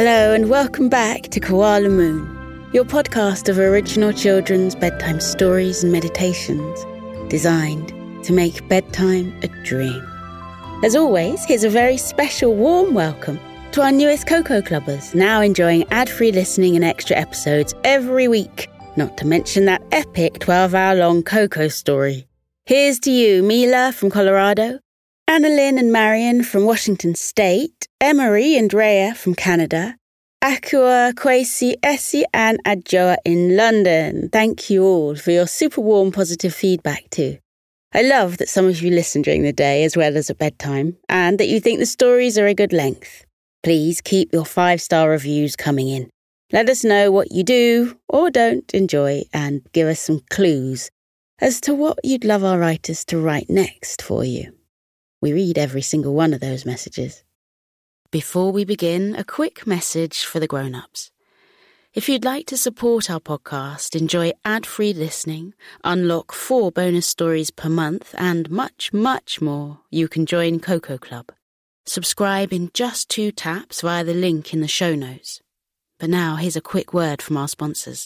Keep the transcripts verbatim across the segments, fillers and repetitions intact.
Hello and welcome back to Koala Moon, your podcast of original children's bedtime stories and meditations, designed to make bedtime a dream. As always, here's a very special warm welcome to our newest Coco Clubbers, now enjoying ad-free listening and extra episodes every week, not to mention that epic twelve-hour-long Coco story. Here's to you, Mila from Colorado, Annalyn and Marion from Washington State, Emery and Rhea from Canada, Akua, Kwesi, Essie and Adjoa in London. Thank you all for your super warm positive feedback too. I love that some of you listen during the day as well as at bedtime, and that you think the stories are a good length. Please keep your five-star reviews coming in. Let us know what you do or don't enjoy and give us some clues as to what you'd love our writers to write next for you. We read every single one of those messages. Before we begin, a quick message for the grown-ups. If you'd like to support our podcast, enjoy ad-free listening, unlock four bonus stories per month, and much, much more, you can join Coco Club. Subscribe in just two taps via the link in the show notes. But now, here's a quick word from our sponsors.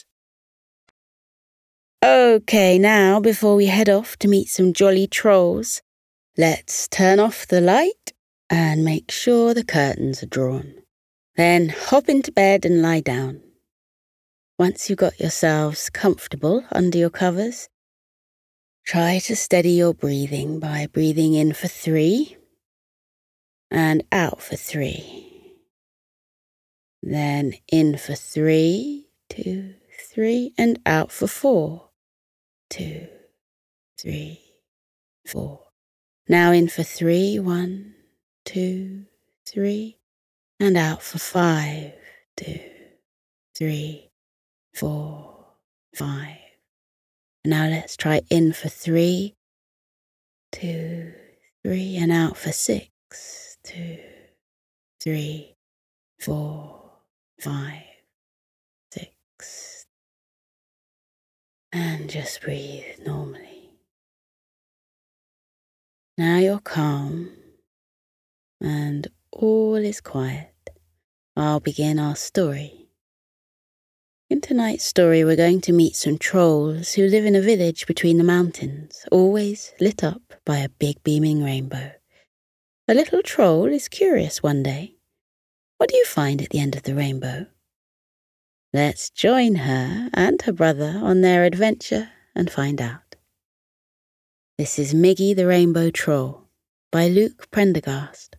Okay, now, before we head off to meet some jolly trolls, let's turn off the light and make sure the curtains are drawn. Then hop into bed and lie down. Once you've got yourselves comfortable under your covers, try to steady your breathing by breathing in for three and out for three. Then in for three, two, three, and out for four, two, three, four. Now in for three, one, two, three, and out for five, two, three, four, five. Now let's try in for three, two, three, and out for six, two, three, four, five, six. And just breathe normally. Now you're calm and all is quiet. I'll begin our story. In tonight's story, we're going to meet some trolls who live in a village between the mountains, always lit up by a big beaming rainbow. A little troll is curious one day. What do you find at the end of the rainbow? Let's join her and her brother on their adventure and find out. This is Miggy the Rainbow Troll by Luke Prendergast.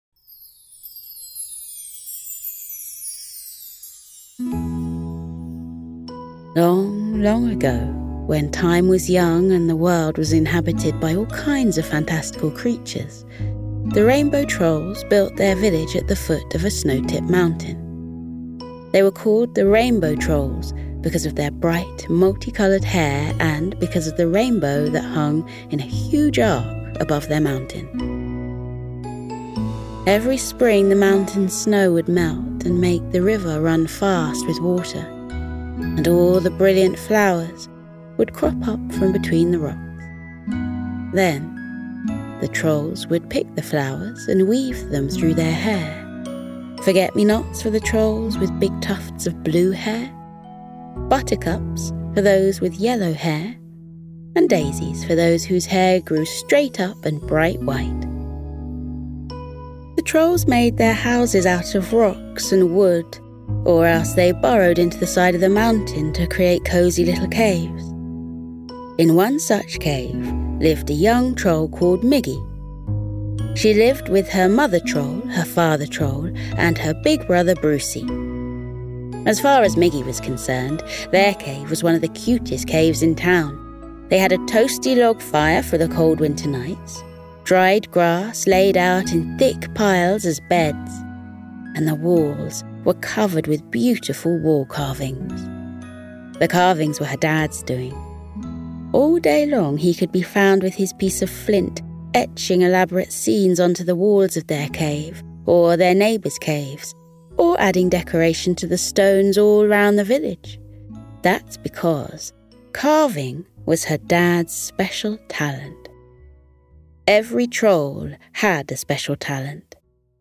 Long, long ago, when time was young and the world was inhabited by all kinds of fantastical creatures, the Rainbow Trolls built their village at the foot of a snow-tipped mountain. They were called the Rainbow Trolls because of their bright, multicoloured hair and because of the rainbow that hung in a huge arc above their mountain. Every spring the mountain snow would melt and make the river run fast with water, and all the brilliant flowers would crop up from between the rocks. Then the trolls would pick the flowers and weave them through their hair. Forget-me-nots for the trolls with big tufts of blue hair, buttercups for those with yellow hair, and daisies for those whose hair grew straight up and bright white. The trolls made their houses out of rocks and wood, or else they burrowed into the side of the mountain to create cosy little caves. In one such cave lived a young troll called Miggy. She lived with her mother troll, her father troll, and her big brother Brucey. As far as Miggy was concerned, their cave was one of the cutest caves in town. They had a toasty log fire for the cold winter nights, dried grass laid out in thick piles as beds, and the walls were covered with beautiful wall carvings. The carvings were her dad's doing. All day long he could be found with his piece of flint, etching elaborate scenes onto the walls of their cave, or their neighbours' caves, or adding decoration to the stones all round the village. That's because carving was her dad's special talent. Every troll had a special talent,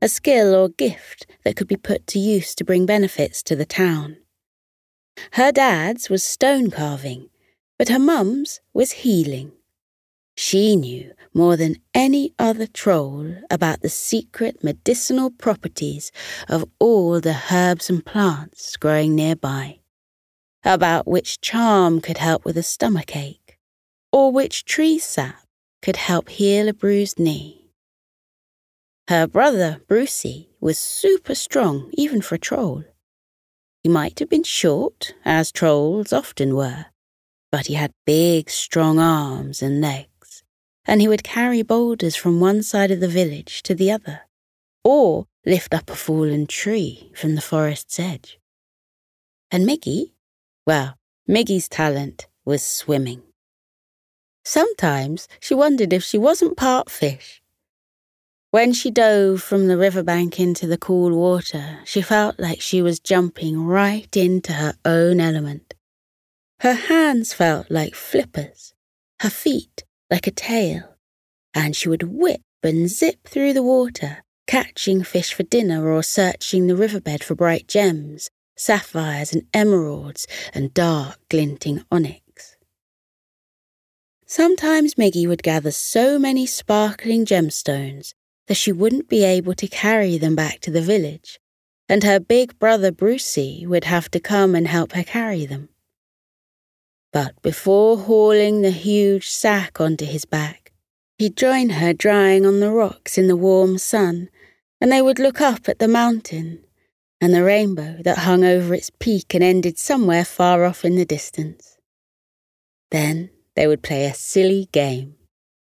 a skill or gift that could be put to use to bring benefits to the town. Her dad's was stone carving, but her mum's was healing. She knew more than any other troll about the secret medicinal properties of all the herbs and plants growing nearby, about which charm could help with a stomachache, or which tree sap could help heal a bruised knee. Her brother, Brucey, was super strong even for a troll. He might have been short, as trolls often were, but he had big, strong arms and legs, and he would carry boulders from one side of the village to the other, or lift up a fallen tree from the forest's edge. And Miggy? Well, Miggy's talent was swimming. Sometimes she wondered if she wasn't part fish. When she dove from the riverbank into the cool water, she felt like she was jumping right into her own element. Her hands felt like flippers, her feet like a tail, and she would whip and zip through the water, catching fish for dinner or searching the riverbed for bright gems, sapphires and emeralds and dark glinting onyx. Sometimes Miggy would gather so many sparkling gemstones that she wouldn't be able to carry them back to the village, and her big brother Brucey would have to come and help her carry them. But before hauling the huge sack onto his back, he'd join her drying on the rocks in the warm sun, and they would look up at the mountain and the rainbow that hung over its peak and ended somewhere far off in the distance. Then they would play a silly game.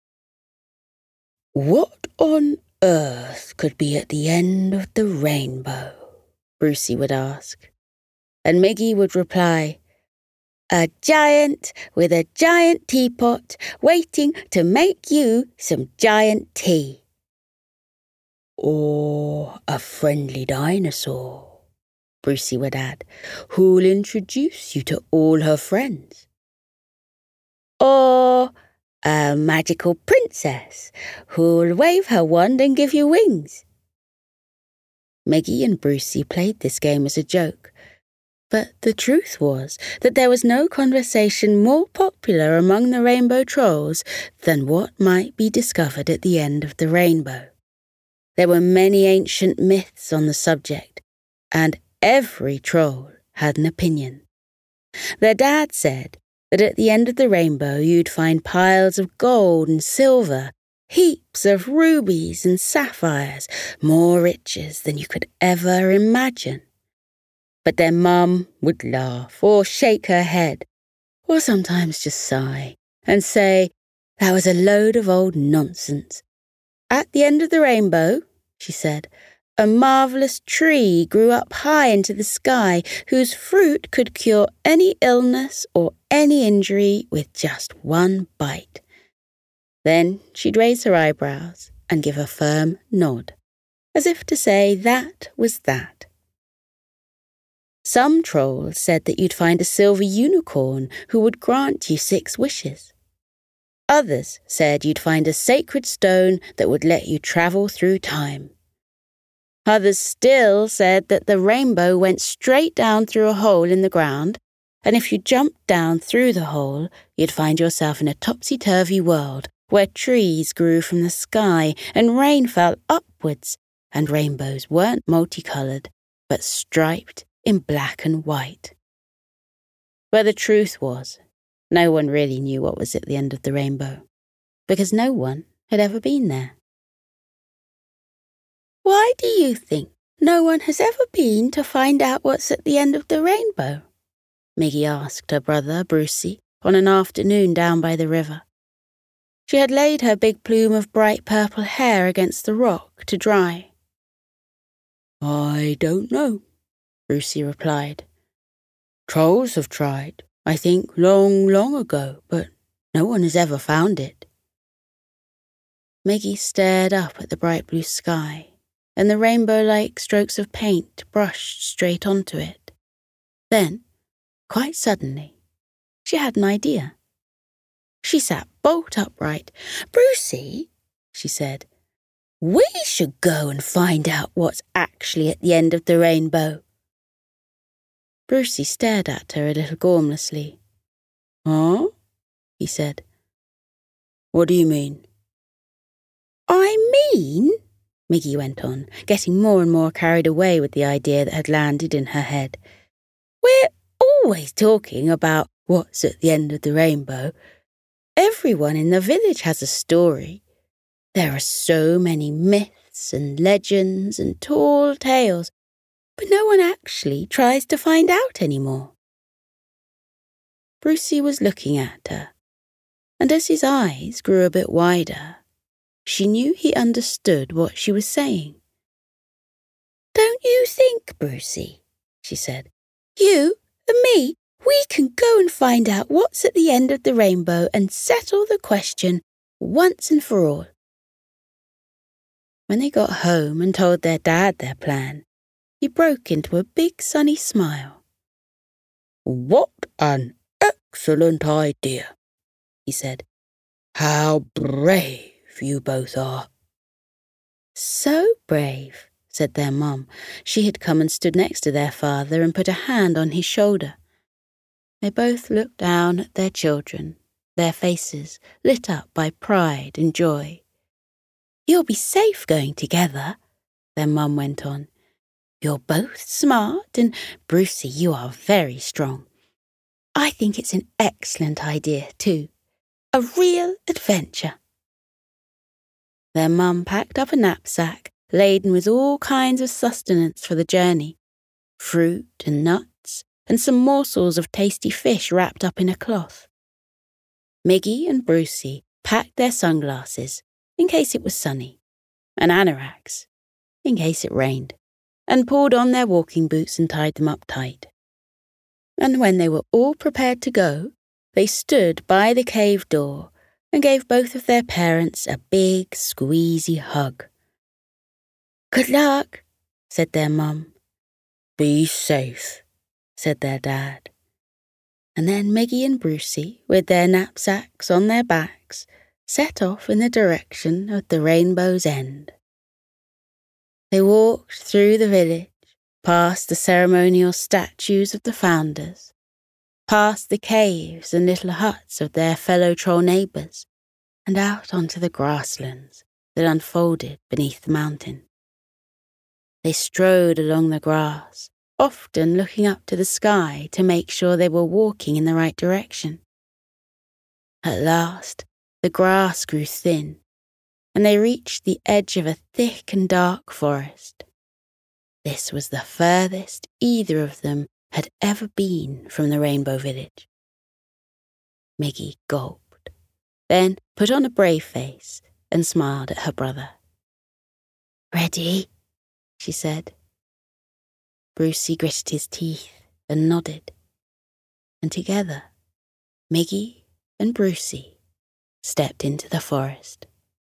"What on earth could be at the end of the rainbow?" Brucey would ask. And Miggy would reply, "A giant with a giant teapot waiting to make you some giant tea." "Or a friendly dinosaur," Brucey would add, "who'll introduce you to all her friends." "Or a magical princess who'll wave her wand and give you wings." Miggy and Brucey played this game as a joke, but the truth was that there was no conversation more popular among the rainbow trolls than what might be discovered at the end of the rainbow. There were many ancient myths on the subject, and every troll had an opinion. Their dad said that at the end of the rainbow you'd find piles of gold and silver, heaps of rubies and sapphires, more riches than you could ever imagine. But their mum would laugh or shake her head, or sometimes just sigh and say that was a load of old nonsense. At the end of the rainbow, she said, a marvellous tree grew up high into the sky whose fruit could cure any illness or any injury with just one bite. Then she'd raise her eyebrows and give a firm nod, as if to say that was that. Some trolls said that you'd find a silver unicorn who would grant you six wishes. Others said you'd find a sacred stone that would let you travel through time. Others still said that the rainbow went straight down through a hole in the ground, and if you jumped down through the hole, you'd find yourself in a topsy-turvy world where trees grew from the sky and rain fell upwards, and rainbows weren't multicoloured, but striped in black and white. Where the truth was, no one really knew what was at the end of the rainbow, because no one had ever been there. "Why do you think no one has ever been to find out what's at the end of the rainbow?" Miggy asked her brother, Brucey, on an afternoon down by the river. She had laid her big plume of bright purple hair against the rock to dry. "I don't know," Brucey replied. "Trolls have tried, I think, long, long ago, but no one has ever found it." Miggy stared up at the bright blue sky, and the rainbow-like strokes of paint brushed straight onto it. Then, quite suddenly, she had an idea. She sat bolt upright. "Brucey," she said, We should go and find out what's actually at the end of the rainbow. Brucey stared at her a little gormlessly. Huh? He said. What do you mean? I mean, Miggy went on, getting more and more carried away with the idea that had landed in her head. We're always talking about what's at the end of the rainbow. Everyone in the village has a story. There are so many myths and legends and tall tales, but no one actually tries to find out anymore. Brucey was looking at her, and as his eyes grew a bit wider, she knew he understood what she was saying. Don't you think, Brucey, she said, you and me, we can go and find out what's at the end of the rainbow and settle the question once and for all. When they got home and told their dad their plan, he broke into a big sunny smile. What an excellent idea, he said. How brave you both are. So brave, said their mum. She had come and stood next to their father and put a hand on his shoulder. They both looked down at their children, their faces lit up by pride and joy. You'll be safe going together, their mum went on. You're both smart, and Brucey, you are very strong. I think it's an excellent idea, too. A real adventure. Their mum packed up a knapsack laden with all kinds of sustenance for the journey, fruit and nuts, and some morsels of tasty fish wrapped up in a cloth. Miggy and Brucey packed their sunglasses, in case it was sunny, and anoraks, in case it rained, and pulled on their walking boots and tied them up tight. And when they were all prepared to go, they stood by the cave door and gave both of their parents a big, squeezy hug. Good luck, said their mum. Be safe, said their dad. And then Miggy and Brucey, with their knapsacks on their backs, set off in the direction of the rainbow's end. They walked through the village, past the ceremonial statues of the founders, past the caves and little huts of their fellow troll neighbours, and out onto the grasslands that unfolded beneath the mountain. They strode along the grass, often looking up to the sky to make sure they were walking in the right direction. At last, the grass grew thin, and they reached the edge of a thick and dark forest. This was the furthest either of them had ever been from the Rainbow Village. Miggy gulped, then put on a brave face and smiled at her brother. Ready? She said. Brucey gritted his teeth and nodded, and together, Miggy and Brucey stepped into the forest.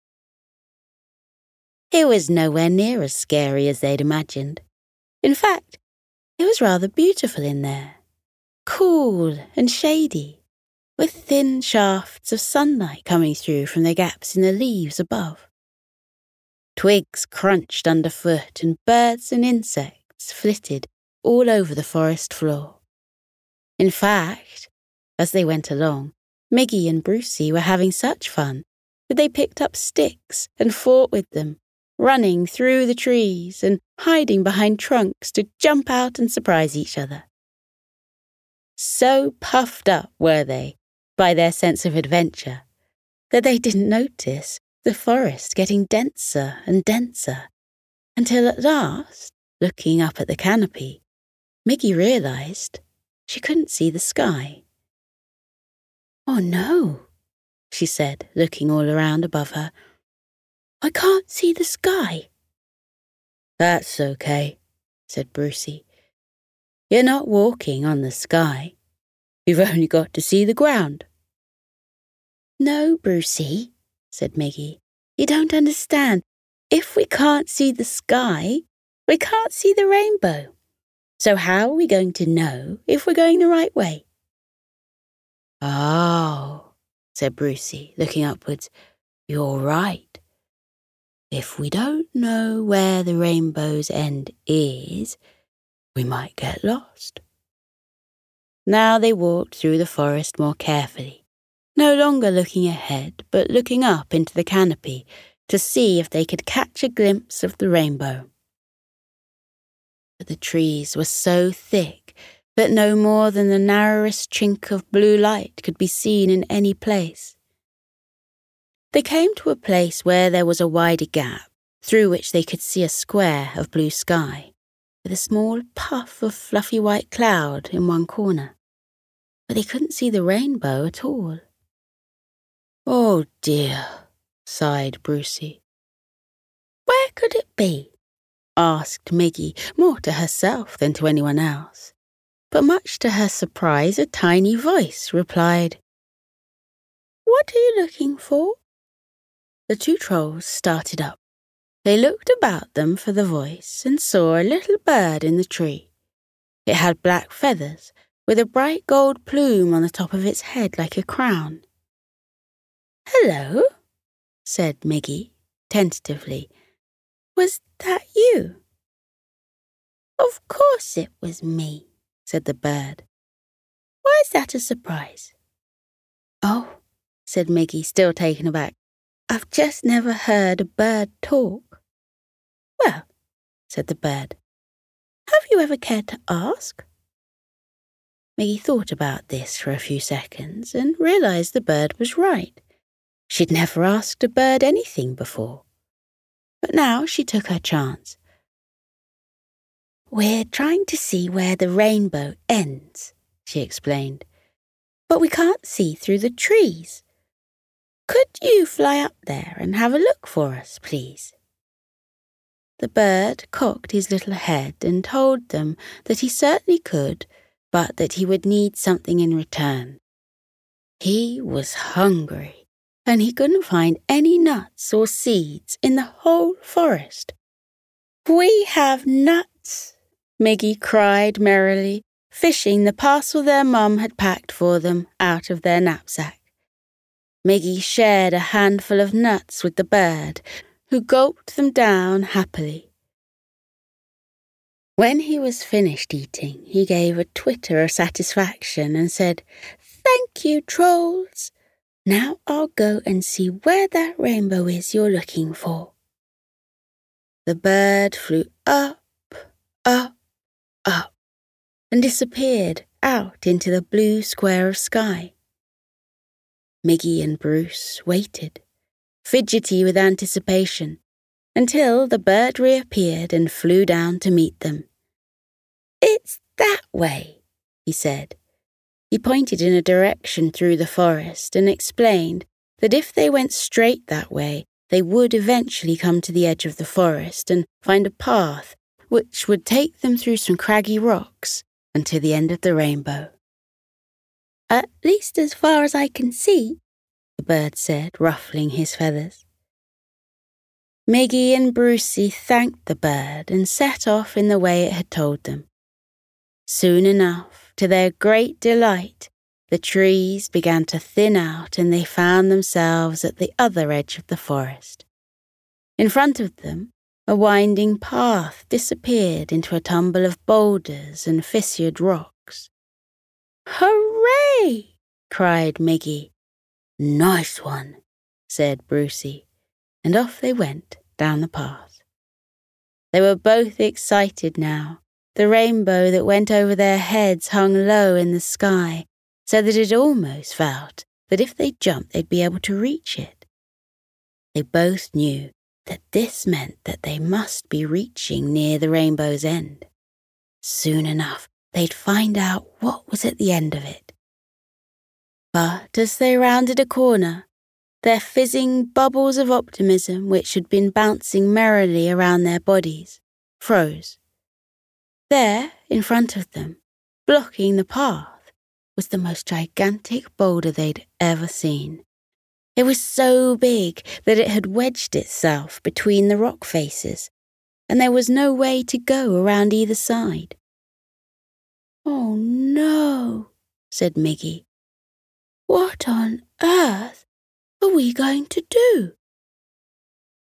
It was nowhere near as scary as they'd imagined. In fact, it was rather beautiful in there, cool and shady, with thin shafts of sunlight coming through from the gaps in the leaves above. Twigs crunched underfoot and birds and insects flitted all over the forest floor. In fact, as they went along, Miggy and Brucey were having such fun that they picked up sticks and fought with them, running through the trees and hiding behind trunks to jump out and surprise each other. So puffed up were they by their sense of adventure that they didn't notice the forest getting denser and denser, until at last, looking up at the canopy, Miggy realised she couldn't see the sky. Oh no, she said, looking all around above her. I can't see the sky. That's okay, said Brucey. You're not walking on the sky. You've only got to see the ground. No, Brucey, said Miggy. You don't understand. If we can't see the sky, we can't see the rainbow. So how are we going to know if we're going the right way? Oh, said Brucey, looking upwards. You're right. If we don't know where the rainbow's end is, we might get lost. Now they walked through the forest more carefully, no longer looking ahead, but looking up into the canopy to see if they could catch a glimpse of the rainbow. But the trees were so thick that no more than the narrowest chink of blue light could be seen in any place. They came to a place where there was a wider gap, through which they could see a square of blue sky, with a small puff of fluffy white cloud in one corner. But they couldn't see the rainbow at all. "Oh dear," sighed Brucey. "Where could it be?" asked Miggy, more to herself than to anyone else. But much to her surprise, a tiny voice replied, "What are you looking for?" The two trolls started up. They looked about them for the voice and saw a little bird in the tree. It had black feathers, with a bright gold plume on the top of its head like a crown. "Hello," said Miggy, tentatively. "Was that you?" "Of course it was me," said the bird. "Why is that a surprise?" "Oh," said Miggy, still taken aback, "I've just never heard a bird talk." "Well," said the bird, "have you ever cared to ask?" Miggy thought about this for a few seconds and realized the bird was right. She'd never asked a bird anything before. But now she took her chance. "We're trying to see where the rainbow ends," she explained. "But we can't see through the trees. Could you fly up there and have a look for us, please?" The bird cocked his little head and told them that he certainly could, but that he would need something in return. He was hungry, and he couldn't find any nuts or seeds in the whole forest. "We have nuts," Miggy cried merrily, fishing the parcel their mum had packed for them out of their knapsack. Miggy shared a handful of nuts with the bird, who gulped them down happily. When he was finished eating, he gave a twitter of satisfaction and said, "Thank you, trolls. Now I'll go and see where that rainbow is you're looking for." The bird flew up, up, up, and disappeared out into the blue square of sky. Miggy and Bruce waited, fidgety with anticipation, until the bird reappeared and flew down to meet them. "It's that way," he said. He pointed in a direction through the forest and explained that if they went straight that way, they would eventually come to the edge of the forest and find a path which would take them through some craggy rocks and to the end of the rainbow. "At least as far as I can see," the bird said, ruffling his feathers. Miggy and Brucey thanked the bird and set off in the way it had told them. Soon enough, to their great delight, the trees began to thin out and they found themselves at the other edge of the forest. In front of them, a winding path disappeared into a tumble of boulders and fissured rocks. "Hooray!" cried Miggy. "Nice one," said Brucey, and off they went down the path. They were both excited now. The rainbow that went over their heads hung low in the sky, so that it almost felt that if they jumped they'd be able to reach it. They both knew that this meant that they must be reaching near the rainbow's end. Soon enough, they'd find out what was at the end of it. But as they rounded a corner, their fizzing bubbles of optimism, which had been bouncing merrily around their bodies, froze. There, in front of them, blocking the path, was the most gigantic boulder they'd ever seen. It was so big that it had wedged itself between the rock faces, and there was no way to go around either side. "Oh no," said Miggy. "What on earth are we going to do?"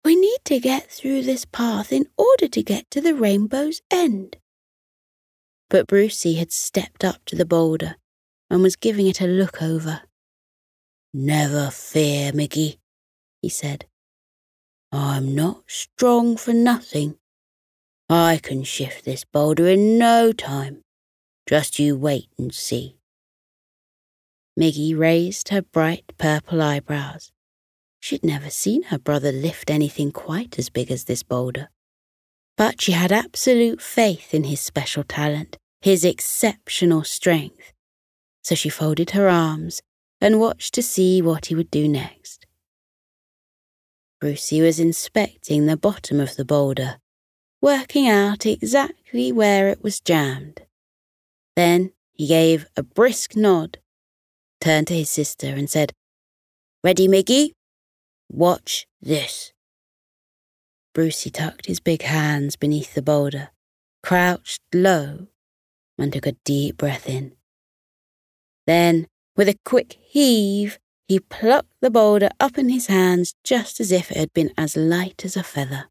We need to get through this path in order to get to the rainbow's end. But Brucey had stepped up to the boulder and was giving it a look over. Never fear, Miggy, he said. I'm not strong for nothing. I can shift this boulder in no time. Just you wait and see. Miggy raised her bright purple eyebrows. She'd never seen her brother lift anything quite as big as this boulder. But she had absolute faith in his special talent, his exceptional strength. So she folded her arms and watched to see what he would do next. Brucey was inspecting the bottom of the boulder, working out exactly where it was jammed. Then he gave a brisk nod, turned to his sister and said, Ready, Miggy? Watch this. Brucey tucked his big hands beneath the boulder, crouched low, and took a deep breath in. Then, with a quick heave, he plucked the boulder up in his hands just as if it had been as light as a feather.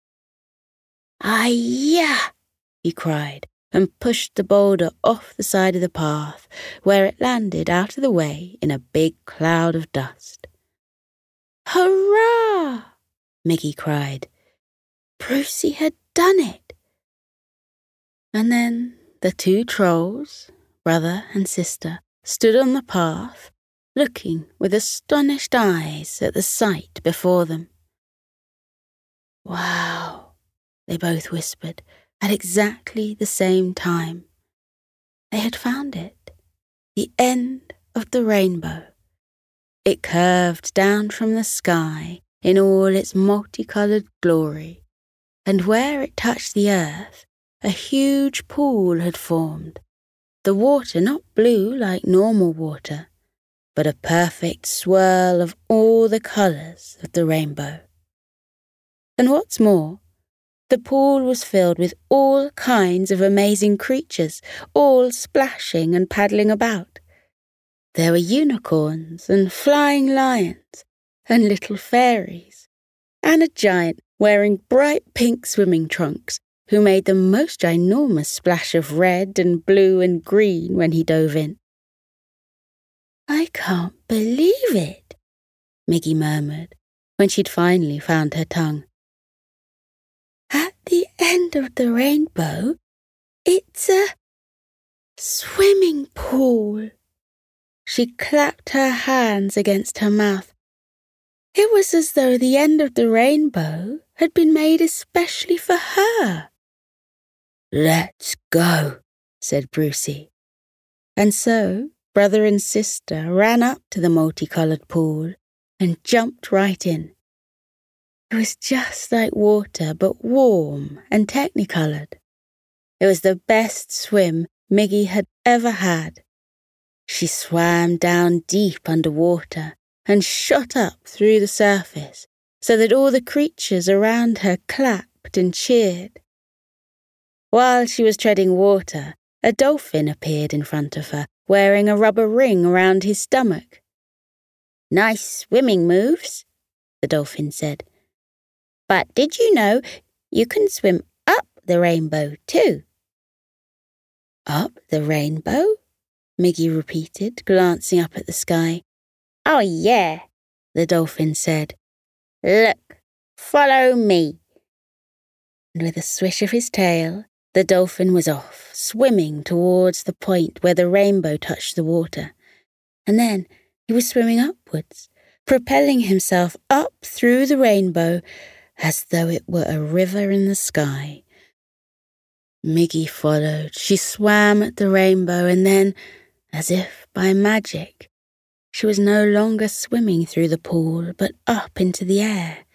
"Ay-ya!" he cried, and pushed the boulder off the side of the path, where it landed out of the way in a big cloud of dust. "Hurrah!" Miggy cried. Brucey had done it. And then the two trolls, brother and sister, stood on the path, looking with astonished eyes at the sight before them. "Wow," they both whispered at exactly the same time. They had found it, the end of the rainbow. It curved down from the sky in all its multicoloured glory, and where it touched the earth, a huge pool had formed, the water not blue like normal water, but a perfect swirl of all the colours of the rainbow. And what's more, the pool was filled with all kinds of amazing creatures, all splashing and paddling about. There were unicorns and flying lions and little fairies, and a giant wearing bright pink swimming trunks who made the most ginormous splash of red and blue and green when he dove in. "I can't believe it," Miggy murmured when she'd finally found her tongue. "At the end of the rainbow, it's a swimming pool." She clapped her hands against her mouth. It was as though the end of the rainbow had been made especially for her. "Let's go," said Brucey. And so brother and sister ran up to the multicoloured pool and jumped right in. It was just like water, but warm and technicoloured. It was the best swim Miggy had ever had. She swam down deep under water and shot up through the surface so that all the creatures around her clapped and cheered. While she was treading water, a dolphin appeared in front of her, wearing a rubber ring around his stomach. "Nice swimming moves," the dolphin said. "But did you know you can swim up the rainbow too?" "Up the rainbow?" Miggy repeated, glancing up at the sky. "Oh yeah," the dolphin said. "Look, follow me." And with a swish of his tail, the dolphin was off, swimming towards the point where the rainbow touched the water. And then he was swimming upwards, propelling himself up through the rainbow as though it were a river in the sky. Miggy followed. She swam at the rainbow, and then, as if by magic, she was no longer swimming through the pool, but up into the air.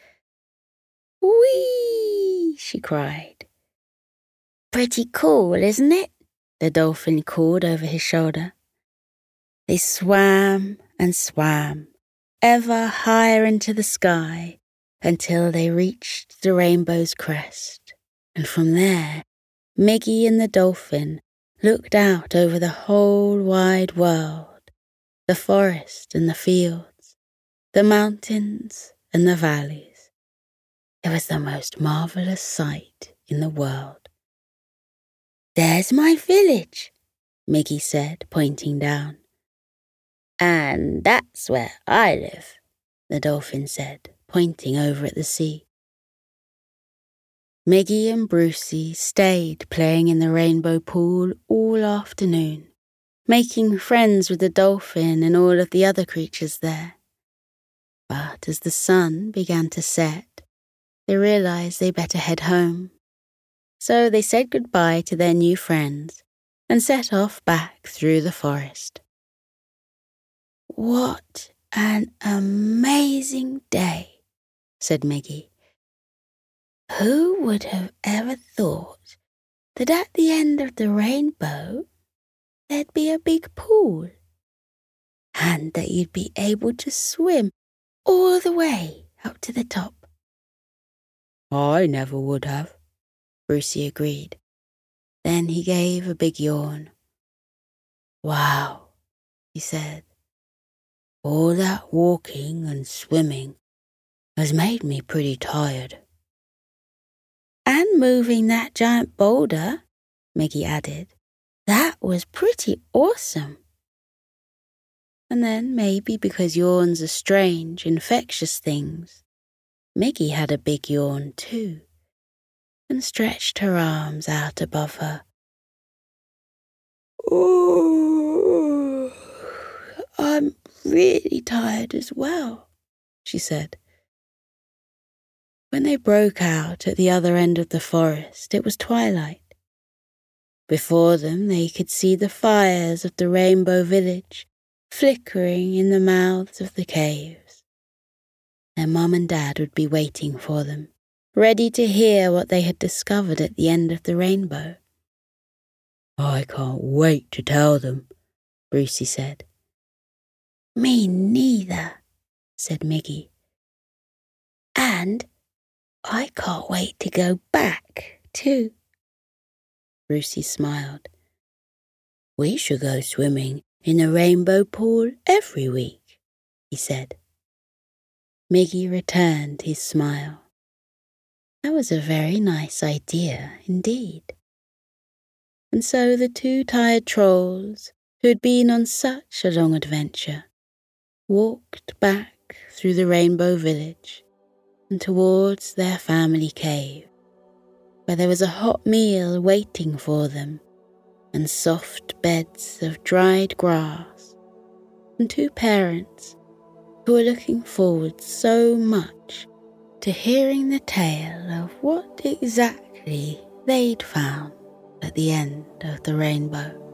"Whee!" she cried. "Pretty cool, isn't it?" the dolphin called over his shoulder. They swam and swam, ever higher into the sky, until they reached the rainbow's crest. And from there, Miggy and the dolphin looked out over the whole wide world, the forest and the fields, the mountains and the valleys. It was the most marvellous sight in the world. "There's my village," Miggy said, pointing down. "And that's where I live," the dolphin said, pointing over at the sea. Miggy and Brucey stayed playing in the rainbow pool all afternoon, making friends with the dolphin and all of the other creatures there. But as the sun began to set, they realized they better head home. So they said goodbye to their new friends and set off back through the forest. "What an amazing day," said Miggy. "Who would have ever thought that at the end of the rainbow there'd be a big pool, and that you'd be able to swim all the way up to the top?" "I never would have," Brucey agreed. Then he gave a big yawn. "Wow," he said. "All that walking and swimming has made me pretty tired." "And moving that giant boulder," Miggy added. "That was pretty awesome." And then, maybe because yawns are strange, infectious things, Miggy had a big yawn too, and stretched her arms out above her. "Oh, I'm really tired as well," she said. When they broke out at the other end of the forest, it was twilight. Before them they could see the fires of the Rainbow Village flickering in the mouths of the caves. Their mum and dad would be waiting for them, ready to hear what they had discovered at the end of the rainbow. "I can't wait to tell them," Brucey said. "Me neither," said Miggy. "And I can't wait to go back, too." Brucey smiled. "We should go swimming in the rainbow pool every week," he said. Miggy returned his smile. That was a very nice idea indeed. And so the two tired trolls, who had been on such a long adventure, walked back through the Rainbow Village and towards their family cave, where there was a hot meal waiting for them, and soft beds of dried grass, and two parents who were looking forward so much to hearing the tale of what exactly they'd found at the end of the rainbow.